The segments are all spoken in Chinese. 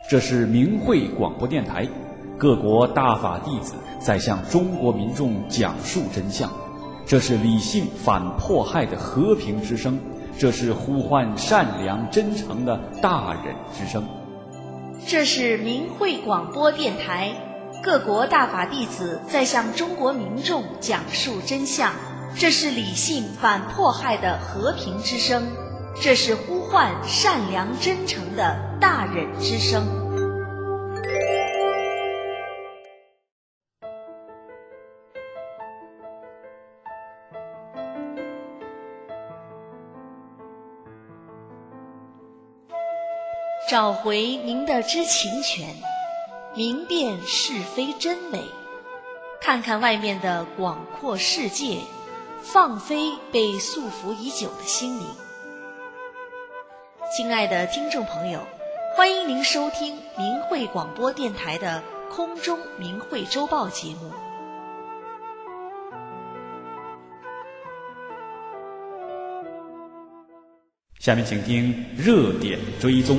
这是明慧广播电台，各国大法弟子在向中国民众讲述真相。这是理性反迫害的和平之声，这是呼唤善良真诚的大忍之声。 这是明慧广播电台，各国大法弟子在向中国民众讲述真相。这是理性反迫害的和平之声，这是呼唤善良真诚的大忍之声。找回您的知情权，明辨是非真伪，看看外面的广阔世界，放飞被束缚已久的心灵。亲爱的听众朋友，欢迎您收听明慧广播电台的空中明慧周报节目。 下面请听热点追踪。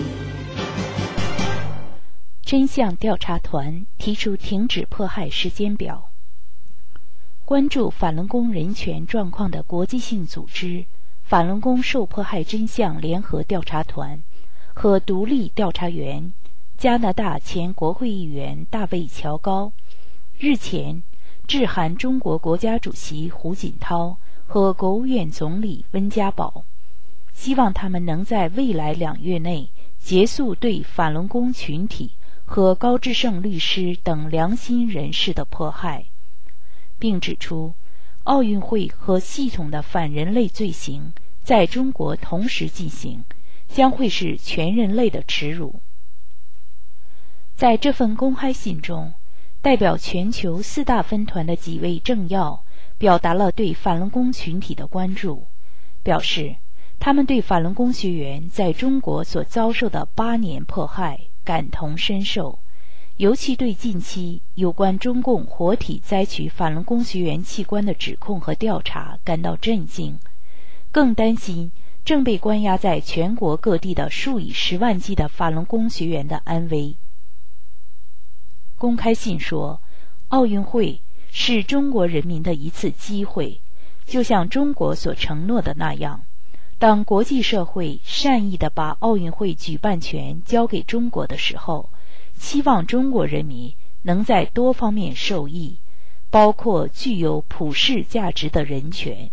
真相调查团提出停止迫害时间表。关注法轮功人权状况的国际性组织法轮功受迫害真相联合调查团和独立调查员加拿大前国会议员大卫·乔高日前致函中国国家主席胡锦涛和国务院总理温家宝，希望他们能在未来2月内结束对法轮功群体和高志胜律师等良心人士的迫害，并指出奥运会和系统的反人类罪行在中国同时进行，将会是全人类的耻辱。在这份公开信中，代表全球4大分团的几位政要表达了对法轮功群体的关注，表示他们对法轮功学员在中国所遭受的8年迫害感同身受，尤其对近期有关中共活体摘取法轮功学员器官的指控和调查感到震惊，更担心正被关押在全国各地的数以10万计的法轮功学员的安危。公开信说，奥运会是中国人民的一次机会，就像中国所承诺的那样，当国际社会善意地把奥运会举办权交给中国的时候，期望中国人民能在多方面受益，包括具有普世价值的人权。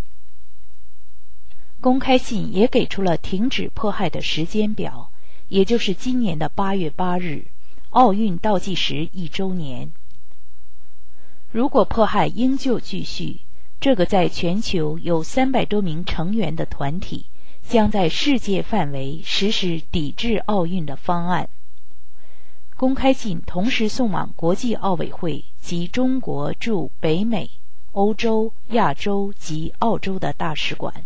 公开信也给出了停止迫害的时间表，也就是今年的8月8日，奥运倒计时1周年。如果迫害应旧继续，这个在全球有300多名成员的团体将在世界范围实施抵制奥运的方案。公开信同时送往国际奥委会及中国驻北美、欧洲、亚洲及澳洲的大使馆。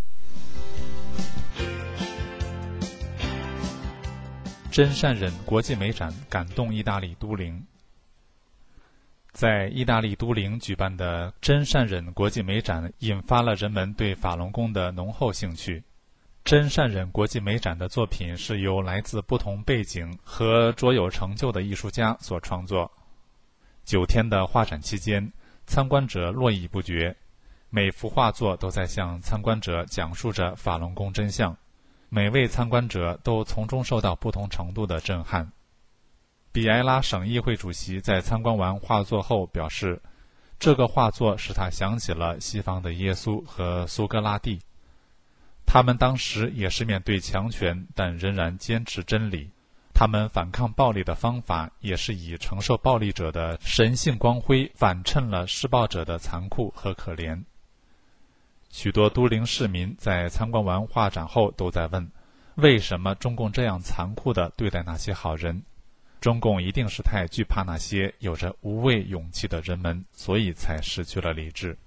真善忍国际美展感动意大利都灵。在意大利都灵举办的真善忍国际美展引发了人们对法轮功的浓厚兴趣。真善忍国际美展的作品是由来自不同背景和卓有成就的艺术家所创作。9天的画展期间，参观者络绎不绝，每幅画作都在向参观者讲述着法轮功真相，每位参观者都从中受到不同程度的震撼。比埃拉省议会主席在参观完画作后表示，这个画作使他想起了西方的耶稣和苏格拉底，他们当时也是面对强权，但仍然坚持真理。他们反抗暴力的方法也是以承受暴力者的神性光辉反衬了施暴者的残酷和可怜。许多都灵市民在参观完画展后都在问，为什么中共这样残酷地对待那些好人？中共一定是太惧怕那些有着无畏勇气的人们，所以才失去了理智。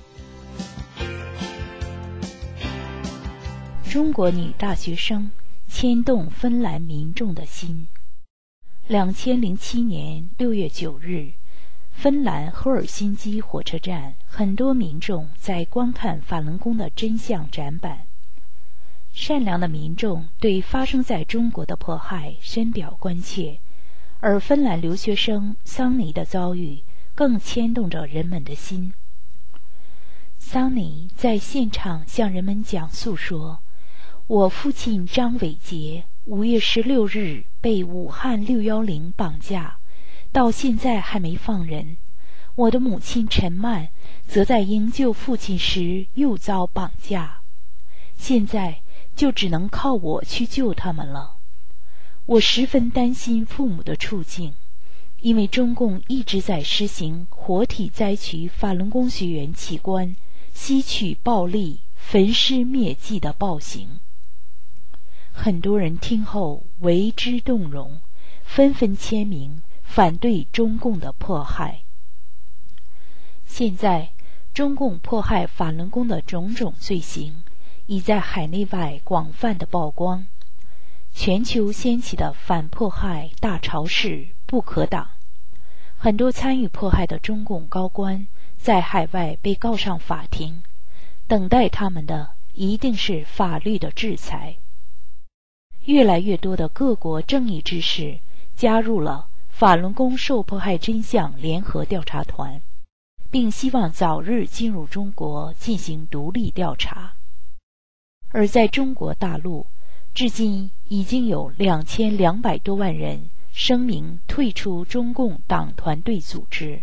中国女大学生牵动芬兰民众的心。2007年6月9日，芬兰赫尔辛基火车站，很多民众在观看法轮功的真相展板。 善良的民众对发生在中国的迫害深表关切，而芬兰留学生桑尼的遭遇更牵动着人们的心。桑尼在现场向人们讲述说，我父亲张伟杰5月16日被武汉610绑架，到现在还没放人。我的母亲陈曼则在营救父亲时又遭绑架，现在就只能靠我去救他们了。我十分担心父母的处境，因为中共一直在实行活体摘取法轮功学员器官、吸取暴力、焚尸灭迹的暴行。很多人听后为之动容，纷纷签名反对中共的迫害。现在，中共迫害法轮功的种种罪行已在海内外广泛的曝光，全球掀起的反迫害大潮势不可挡。很多参与迫害的中共高官在海外被告上法庭，等待他们的一定是法律的制裁。越来越多的各国正义之士加入了法轮功受迫害真相联合调查团，并希望早日进入中国进行独立调查。而在中国大陆，至今已经有2200多万人声明退出中共党团队组织。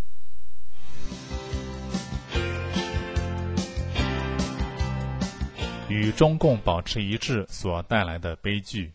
与中共保持一致所带来的悲剧。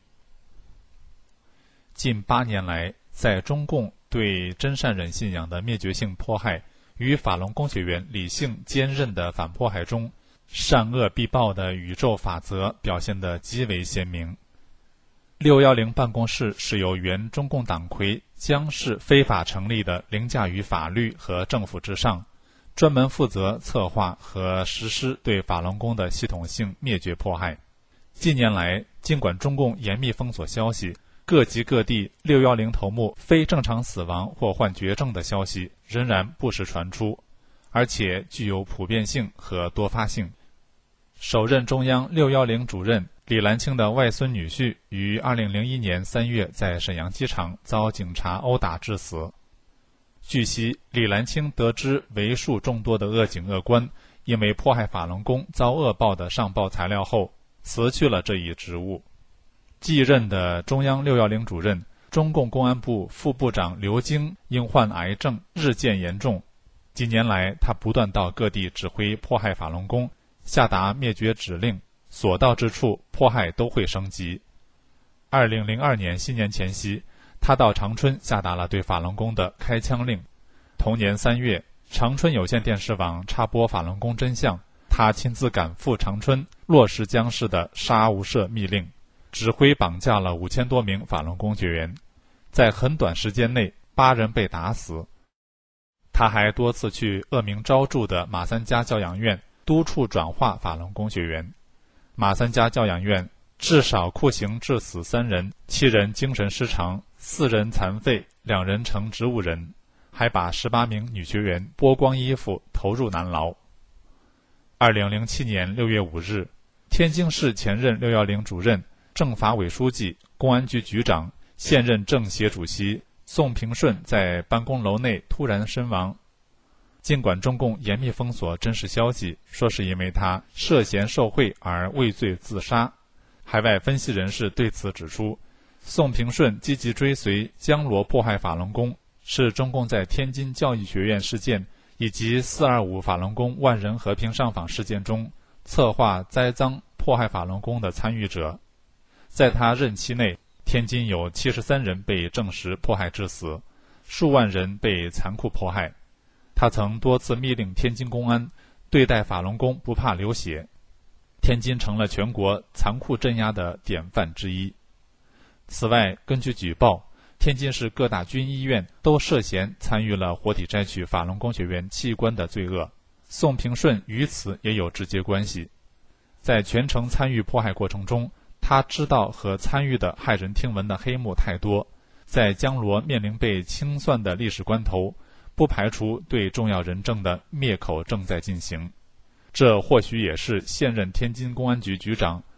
近8年来，在中共对真善忍信仰的灭绝性迫害与法轮功学员理性坚韧的反迫害中，善恶必报的宇宙法则表现得极为鲜明。610办公室是由原中共党魁姜氏非法成立的，凌驾于法律和政府之上，专门负责策划和实施对法轮功的系统性灭绝迫害。近年来，尽管中共严密封锁消息，各级各地610头目非正常死亡或患绝症的消息仍然不时传出，而且具有普遍性和多发性。首任中央610主任李兰清的外孙女婿于2001年3月在沈阳机场遭警察殴打致死。据悉，李兰清得知为数众多的恶警恶官因为迫害法轮功遭恶报的上报材料后，辞去了这一职务。继任的中央610主任、中共公安部副部长刘京因患癌症日渐严重，几年来他不断到各地指挥迫害法轮功，下达灭绝指令，所到之处迫害都会升级。2002年新年前夕，他到长春下达了对法轮功的开枪令。同年3月，长春有线电视网插播法轮功真相，他亲自赶赴长春，落实姜氏的杀无赦密令，指挥绑架了5000多名法轮功学员，在很短时间内8人被打死。他还多次去恶名昭著的马三家教养院督促转化法轮功学员。马三家教养院至少酷刑致死3人，7人精神失常，4人残废，2人成植物人，还把18名女学员剥光衣服投入南牢。2007年6月5日，天津市前任610主任、政法委书记、公安局局长、现任政协主席宋平顺在办公楼内突然身亡。尽管中共严密封锁真实消息，说是因为他涉嫌受贿而畏罪自杀，海外分析人士对此指出，宋平顺积极追随江罗迫害法轮功，是中共在天津教育学院事件以及425法轮功万人和平上访事件中策划栽赃迫害法轮功的参与者。在他任期内，天津有73人被证实迫害致死，数万人被残酷迫害。他曾多次密令天津公安对待法轮功不怕流血，天津成了全国残酷镇压的典范之一。此外，根据举报，天津市各大军医院都涉嫌参与了活体摘取法轮功学员器官的罪恶，宋平顺与此也有直接关系。在全程参与迫害过程中，他知道和参与的骇人听闻的黑幕太多，在江罗面临被清算的历史关头，不排除对重要人证的灭口正在进行。这或许也是现任天津公安局局长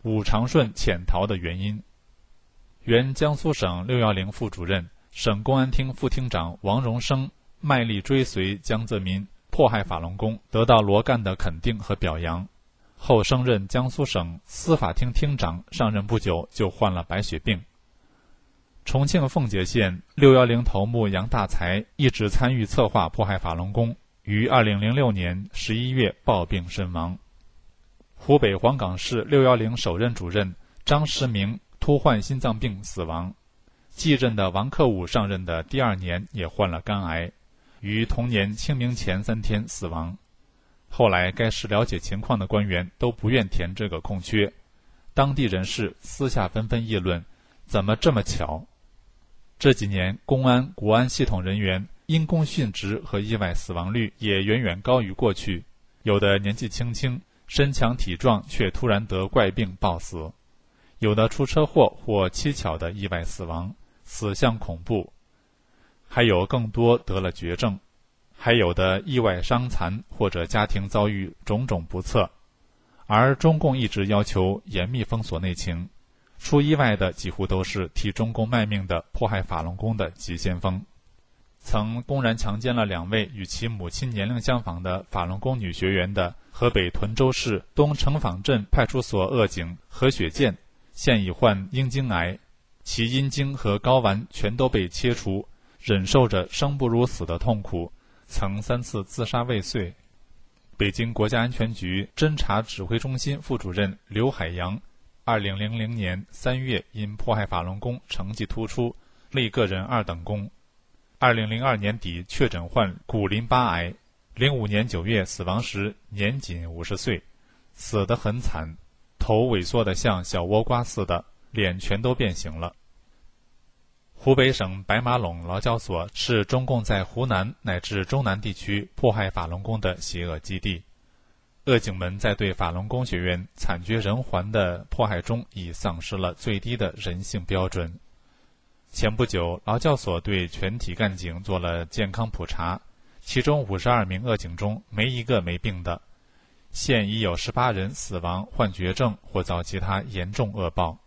武长顺潜逃的原因。原江苏省610副主任、省公安厅副厅长王荣生卖力追随江泽民迫害法轮功，得到罗干的肯定和表扬，后升任江苏省司法厅厅长，上任不久就患了白血病。重庆奉节县610头目杨大才一直参与策划迫害法轮功，于2006年11月暴病身亡。湖北黄冈市610首任主任张时明突患心脏病死亡，继任的王克武上任的第2年也患了肝癌，于同年清明前3天死亡。后来该市了解情况的官员都不愿填这个空缺，当地人士私下纷纷议论，怎么这么巧？这几年公安、国安系统人员因公殉职和意外死亡率也远远高于过去，有的年纪轻轻身强体壮却突然得怪病暴死，有的出车祸或蹊跷的意外死亡，死相恐怖，还有更多得了绝症，还有的意外伤残或者家庭遭遇种种不测。而中共一直要求严密封锁内情，出意外的几乎都是替中共卖命的迫害法轮功的急先锋。曾公然强奸了2位与其母亲年龄相仿的法轮功女学员的河北屯州市东城坊镇派出所恶警何雪健，现已患阴茎癌，其阴茎和睾丸全都被切除，忍受着生不如死的痛苦，曾3次自杀未遂。北京国家安全局侦察指挥中心副主任刘海洋2000年3月因迫害法轮功成绩突出，立个人2等功。2002年底确诊患骨淋巴癌，05年9月死亡时年仅50岁，死得很惨，头萎缩得像小倭瓜似的，脸全都变形了。湖北省白马陇劳教所是中共在湖南乃至中南地区迫害法轮功的邪恶基地。恶警们在对法轮功学员惨绝人寰的迫害中已丧失了最低的人性标准。前不久，劳教所对全体干警做了健康普查，其中52名恶警中没一个没病的，现已有18人死亡、患绝症或遭其他严重恶报。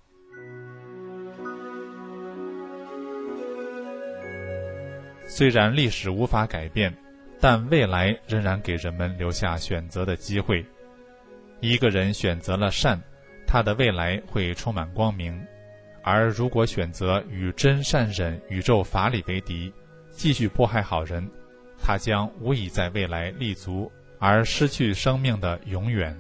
虽然历史无法改变，但未来仍然给人们留下选择的机会。一个人选择了善，他的未来会充满光明；而如果选择与真善忍宇宙法理为敌，继续迫害好人，他将无以在未来立足，而失去生命的永远。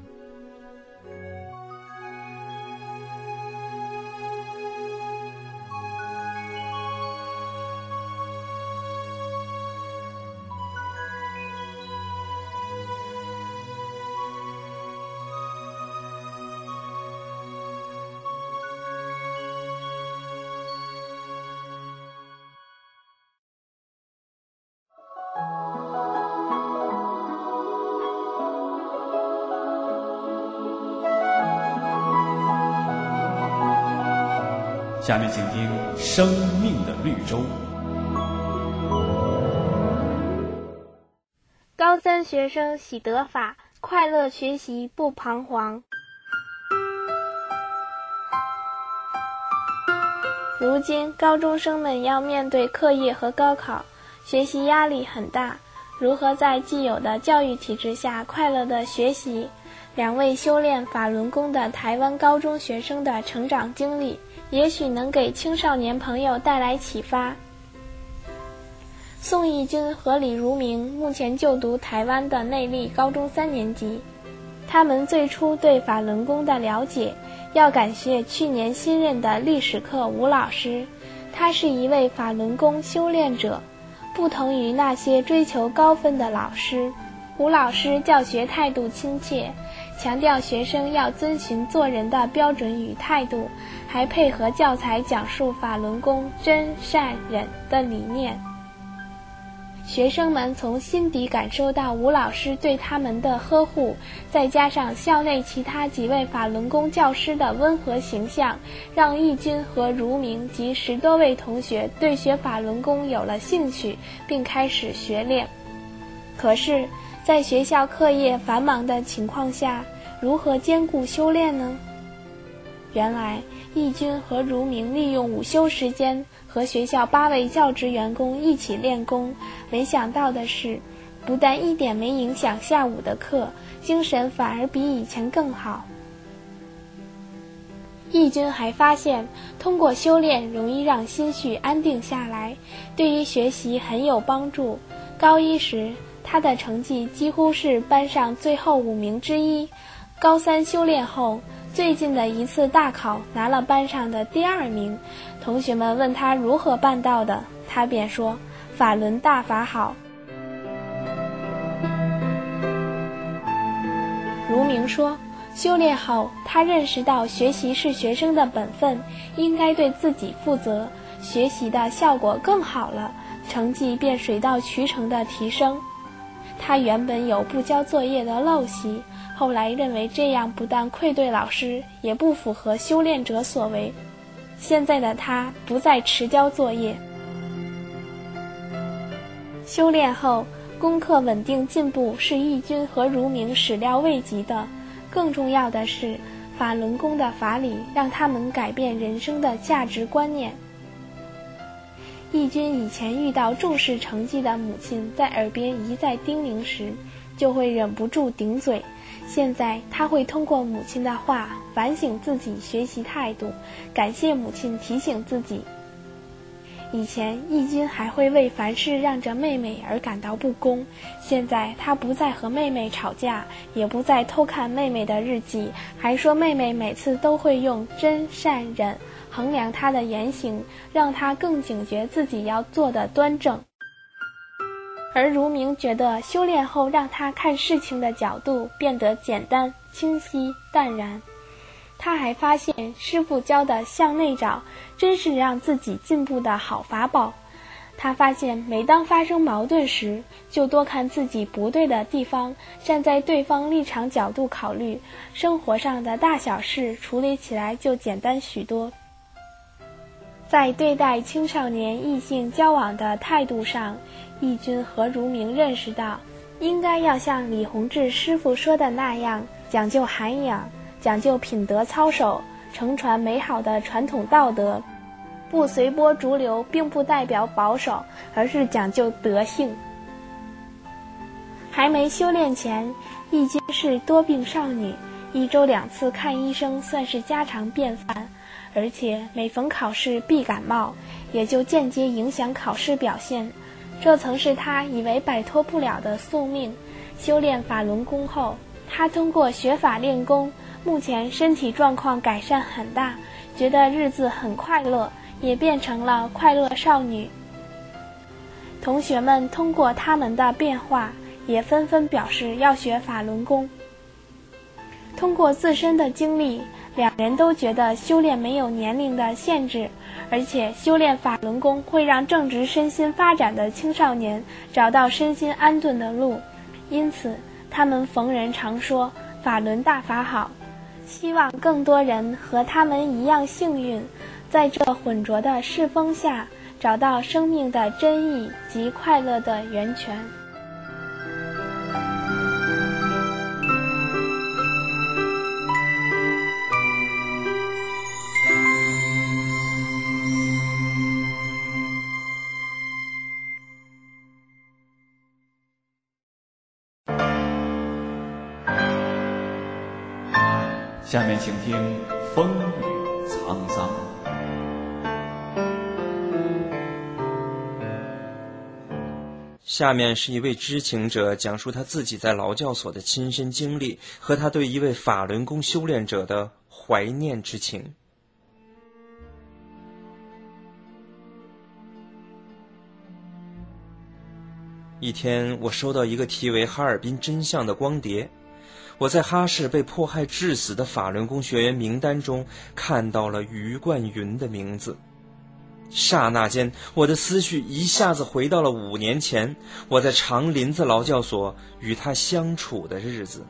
下面请听《生命的绿洲》。 高3学生喜得法，快乐学习不彷徨。如今高中生们要面对课业和高考，学习压力很大，如何在既有的教育体制下快乐地学习？2位修炼法轮功的台湾高中学生的成长经历，也许能给青少年朋友带来启发。宋义军和李如明目前就读台湾的内壢高中3年级，他们最初对法轮功的了解，要感谢去年新任的历史课吴老师，他是一位法轮功修炼者，不同于那些追求高分的老师。吴老师教学态度亲切，强调学生要遵循做人的标准与态度，还配合教材讲述法轮功真善忍的理念。学生们从心底感受到吴老师对他们的呵护，再加上校内其他几位法轮功教师的温和形象，让义军和如明及10多位同学对学法轮功有了兴趣，并开始学练。可是在学校课业繁忙的情况下，如何兼顾修炼呢？ 原来义军和如明利用午休时间和学校8位教职员工一起练功，没想到的是，不但一点没影响下午的课，精神反而比以前更好。义军还发现，通过修炼容易让心绪安定下来，对于学习很有帮助。高一时，他的成绩几乎是班上最后5名之一。高3修炼后，最近的一次大考拿了班上的第2名。同学们问他如何办到的，他便说：法轮大法好。如明说，修炼后，他认识到学习是学生的本分，应该对自己负责，学习的效果更好了，成绩便水到渠成的提升。他原本有不交作业的陋习，后来认为这样不但愧对老师，也不符合修炼者所为。现在的他不再迟交作业。修炼后，功课稳定进步是义军和如明始料未及的。更重要的是，法轮功的法理让他们改变人生的价值观念。义军以前遇到重视成绩的母亲在耳边一再叮咛时，就会忍不住顶嘴。现在他会通过母亲的话反省自己学习态度，感谢母亲提醒自己。以前义军还会为凡事让着妹妹而感到不公，现在他不再和妹妹吵架，也不再偷看妹妹的日记，还说妹妹每次都会用真善忍衡量他的言行，让他更警觉自己要做的端正。而如明觉得修炼后让他看事情的角度变得简单、清晰、淡然。他还发现师父教的向内找真是让自己进步的好法宝。他发现每当发生矛盾时，就多看自己不对的地方，站在对方立场角度考虑，生活上的大小事处理起来就简单许多。在对待青少年异性交往的态度上，义军和如明认识到，应该要像李洪志师傅说的那样，讲究涵养，讲究品德操守，承传美好的传统道德。不随波逐流并不代表保守，而是讲究德性。还没修炼前，义军是多病少女，1周2次看医生算是家常便饭，而且每逢考试必感冒，也就间接影响考试表现。这曾是他以为摆脱不了的宿命。修炼法轮功后，他通过学法练功，目前身体状况改善很大，觉得日子很快乐，也变成了快乐少女。同学们通过他们的变化，也纷纷表示要学法轮功。通过自身的经历，2人都觉得修炼没有年龄的限制，而且修炼法轮功会让正值身心发展的青少年找到身心安顿的路，因此他们逢人常说法轮大法好，希望更多人和他们一样幸运，在这浑浊的世风下找到生命的真意及快乐的源泉。 下面请听《风雨沧桑》。 下面是一位知情者讲述他自己在劳教所的亲身经历和他对一位法轮功修炼者的怀念之情。一天，我收到一个题为《哈尔滨真相》的光碟，我在哈市被迫害致死的法轮功学员名单中看到了于冠云的名字。刹那间，我的思绪一下子回到了5年前，我在长林子劳教所与他相处的日子。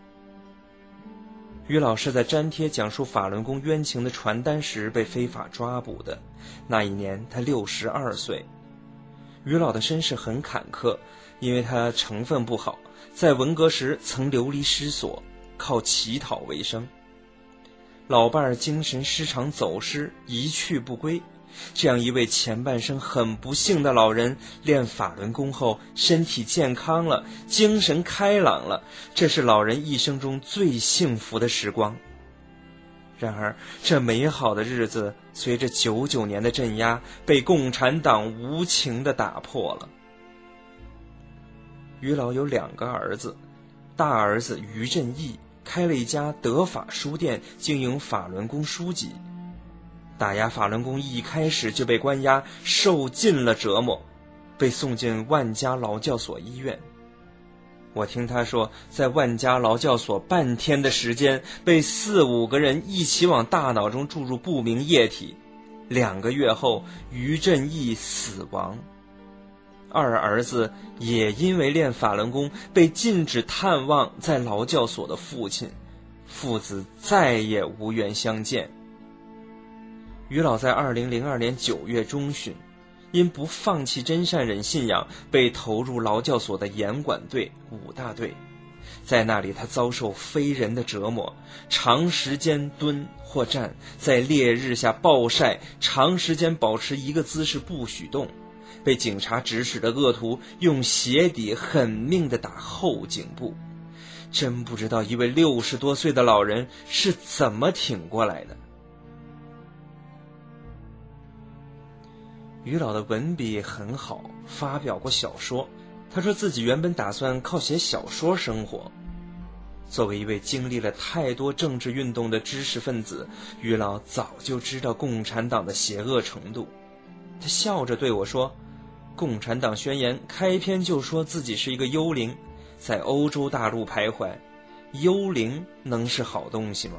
于老师在粘贴讲述法轮功冤情的传单时被非法抓捕的，那一年他62岁。于老的身世很坎坷，因为他成分不好，在文革时曾流离失所，靠乞讨为生。 老伴儿精神失常走失，一去不归。这样一位前半生很不幸的老人，练法轮功后身体健康了，精神开朗了，这是老人一生中最幸福的时光。然而这美好的日子随着99年的镇压被共产党无情地打破了。于老有2个儿子，大儿子于振义开了一家德法书店，经营法轮功书籍。打压法轮功一开始就被关押，受尽了折磨，被送进万家劳教所医院。我听他说，在万家劳教所半天的时间，被4、5个人一起往大脑中注入不明液体。2个月后，于振义死亡。2儿子也因为练法轮功被禁止探望在劳教所的父亲，父子再也无缘相见。于老在2002年9月中旬，因不放弃真善忍信仰，被投入劳教所的严管队5大队。在那里他遭受非人的折磨，长时间蹲或站，在烈日下暴晒，长时间保持一个姿势不许动，被警察指使的恶徒用鞋底狠命地打后颈部。真不知道一位60多岁的老人是怎么挺过来的。于老的文笔很好，发表过小说。他说自己原本打算靠写小说生活。作为一位经历了太多政治运动的知识分子，于老早就知道共产党的邪恶程度。他笑着对我说，共产党宣言开篇就说自己是一个幽灵，在欧洲大陆徘徊，幽灵能是好东西吗？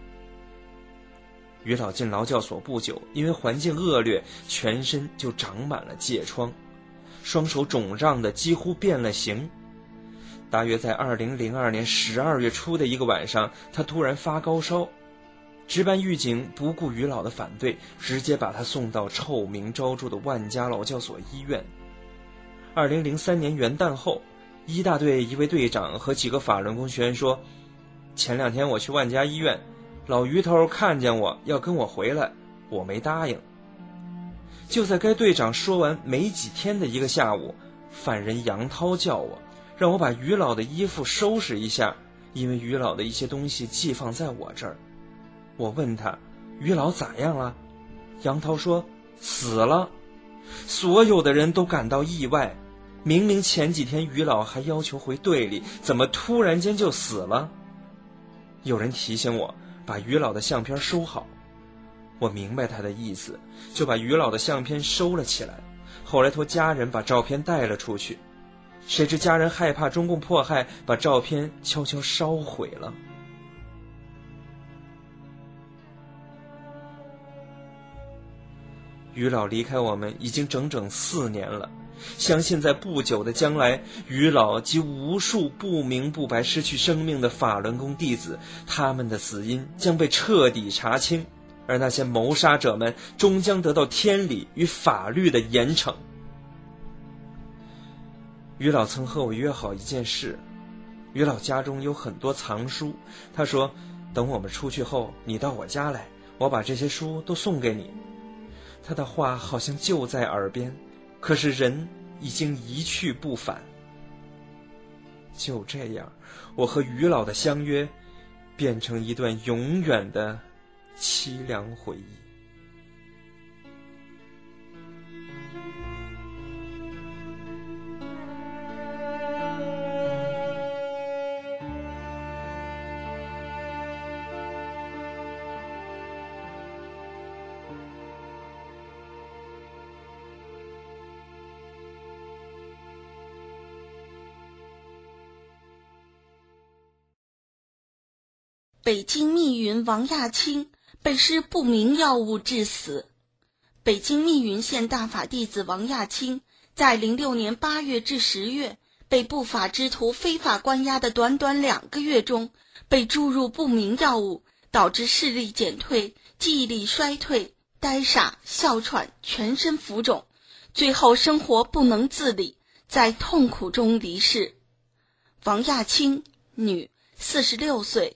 于老进劳教所不久，因为环境恶劣，全身就长满了疥疮，双手肿胀的几乎变了形。大约在2002年12月初的一个晚上，他突然发高烧，值班狱警不顾于老的反对，直接把他送到臭名昭著的万家劳教所医院。2003年元旦后，1大队一位队长和几个法轮功学员说，前2天我去万家医院，老于头看见我要跟我回来，我没答应。就在该队长说完没几天的一个下午，犯人杨涛叫我，让我把于老的衣服收拾一下，因为于老的一些东西寄放在我这儿。我问他，于老咋样了？杨涛说，死了。所有的人都感到意外，明明前几天于老还要求回队里，怎么突然间就死了？有人提醒我把于老的相片收好，我明白他的意思，就把于老的相片收了起来。后来托家人把照片带了出去，谁知家人害怕中共迫害，把照片悄悄烧毁了。于老离开我们已经整整4年了，相信在不久的将来，于老及无数不明不白失去生命的法轮功弟子，他们的死因将被彻底查清，而那些谋杀者们终将得到天理与法律的严惩。于老曾和我约好一件事，于老家中有很多藏书，他说等我们出去后，你到我家来，我把这些书都送给你。他的话好像就在耳边，可是人已经一去不返。就这样，我和于老的相约变成一段永远的凄凉回忆。 北京密云王亚青被施不明药物致死。北京密云县大法弟子王亚青在06年8月至10月被不法之徒非法关押的短短2个月中，被注入不明药物，导致视力减退、记忆力衰退、呆傻、哮喘、全身浮肿，最后生活不能自理，在痛苦中离世。王亚青，女，46岁，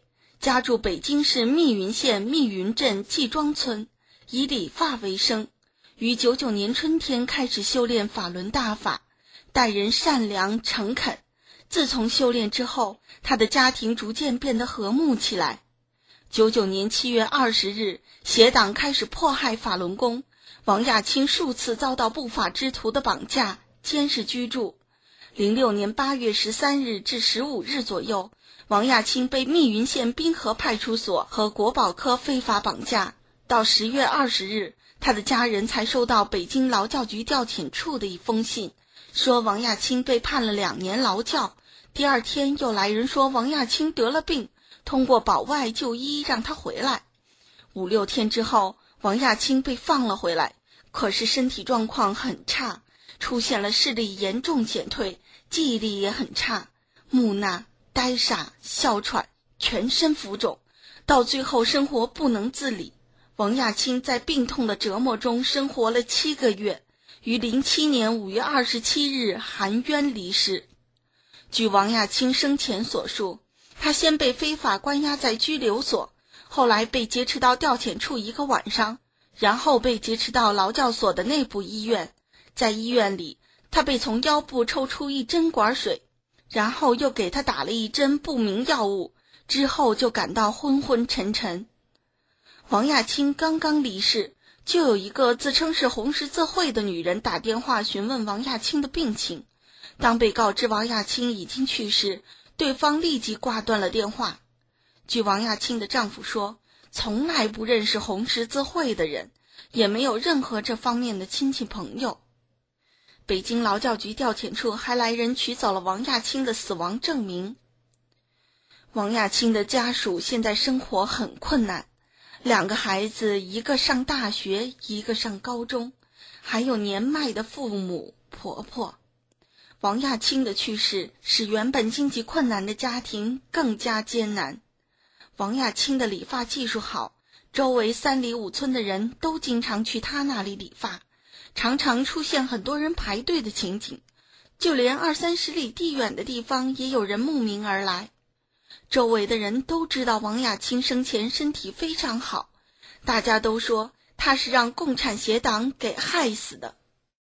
家住北京市密云县密云镇季庄村，以理发为生。于99年春天开始修炼法轮大法，待人善良诚恳。自从修炼之后，他的家庭逐渐变得和睦起来。99年7月20日，邪党开始迫害法轮功，王亚卿数次遭到不法之徒的绑架、监视居住。06年8月13日至15日左右，王亚卿被密云县滨河派出所和国保科非法绑架。到10月20日，他的家人才收到北京劳教局调遣处的一封信，说王亚卿被判了2年劳教。第二天又来人说王亚卿得了病，通过保外就医让他回来。5、6天之后，王亚卿被放了回来，可是身体状况很差，出现了视力严重减退，记忆力也很差，木讷、呆傻、哮喘，全身浮肿，到最后生活不能自理。王亚卿在病痛的折磨中生活了7个月，于07年5月27日含冤离世。据王亚卿生前所述，他先被非法关押在拘留所，后来被劫持到调遣处1个晚上，然后被劫持到劳教所的内部医院。在医院里，他被从腰部抽出1针管水，然后又给他打了1针不明药物，之后就感到昏昏沉沉。王亚卿刚刚离世，就有一个自称是红十字会的女人打电话询问王亚卿的病情。当被告知王亚卿已经去世，对方立即挂断了电话。据王亚卿的丈夫说，从来不认识红十字会的人，也没有任何这方面的亲戚朋友。北京劳教局调遣处还来人取走了王亚卿的死亡证明。王亚卿的家属现在生活很困难，2个孩子，一个上大学，一个上高中，还有年迈的父母、婆婆。王亚卿的去世使原本经济困难的家庭更加艰难。王亚卿的理发技术好，周围3里5村的人都经常去他那里理发，常常出现很多人排队的情景，就连20-30里地远的地方也有人慕名而来。周围的人都知道王亚卿生前身体非常好，大家都说他是让共产邪党给害死的。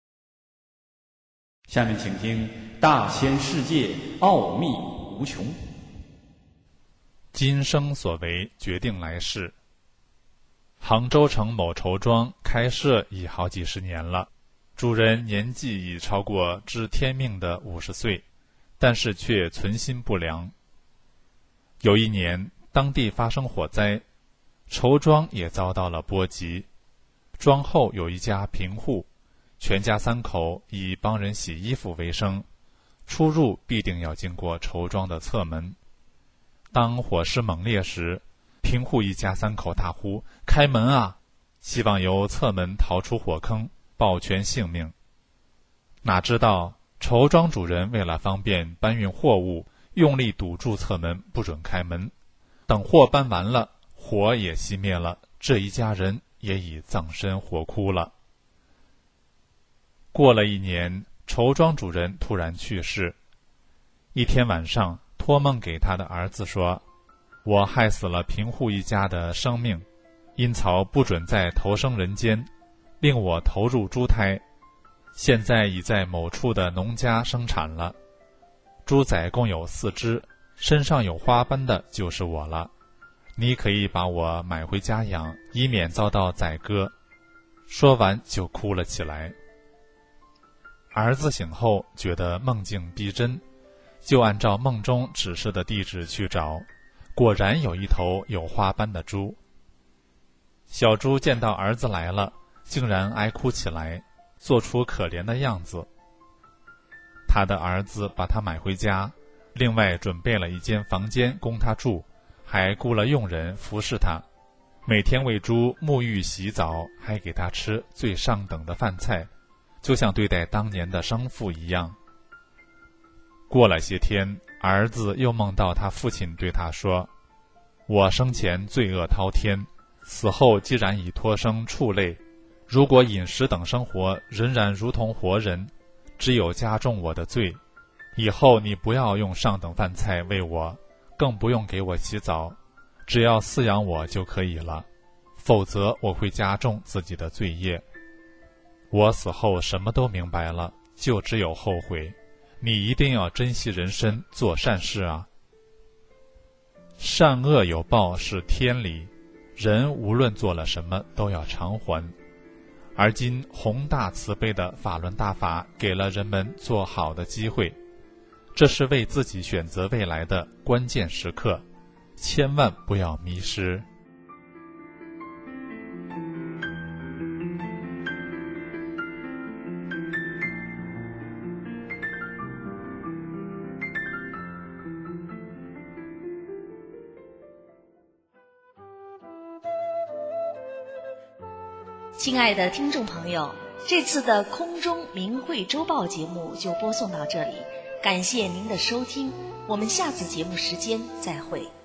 下面请听大千世界奥秘无穷。 今生所为决定来世。杭州城某绸庄开设已好几十年了，主人年纪已超过知天命的50岁，但是却存心不良。有一年，当地发生火灾，绸庄也遭到了波及。庄后有一家贫户，全家3口以帮人洗衣服为生，出入必定要经过绸庄的侧门。当火势猛烈时，贫户一家3口大呼：“开门啊！”希望由侧门逃出火坑，保全性命。哪知道绸庄主人为了方便搬运货物，用力堵住侧门，不准开门。等货搬完了，火也熄灭了，这一家人也已葬身火窟了。过了1年，绸庄主人突然去世。一天晚上，托梦给他的儿子说：“我害死了贫户一家的生命，阴曹不准再投生人间，令我投入猪胎，现在已在某处的农家生产了。猪仔共有4只，身上有花斑的就是我了。你可以把我买回家养，以免遭到宰割。”说完就哭了起来。儿子醒后觉得梦境逼真，就按照梦中指示的地址去找，果然有一头有花斑的猪。小猪见到儿子来了，竟然哀哭起来，做出可怜的样子。他的儿子把他买回家，另外准备了一间房间供他住，还雇了佣人服侍他，每天为猪沐浴洗澡，还给他吃最上等的饭菜，就像对待当年的生父一样。过了些天，儿子又梦到他父亲对他说：“我生前罪恶滔天，死后既然已脱生畜类，如果饮食等生活仍然如同活人，只有加重我的罪。以后你不要用上等饭菜喂我，更不用给我洗澡， 只要饲养我就可以了，否则我会加重自己的罪业。我死后什么都明白了，就只有后悔。你一定要珍惜人生，做善事啊！善恶有报是天理，人无论做了什么都要偿还。而今宏大慈悲的法轮大法给了人们做好的机会，这是为自己选择未来的关键时刻，千万不要迷失。 亲爱的听众朋友，这次的空中明慧周报节目就播送到这里，感谢您的收听，我们下次节目时间再会。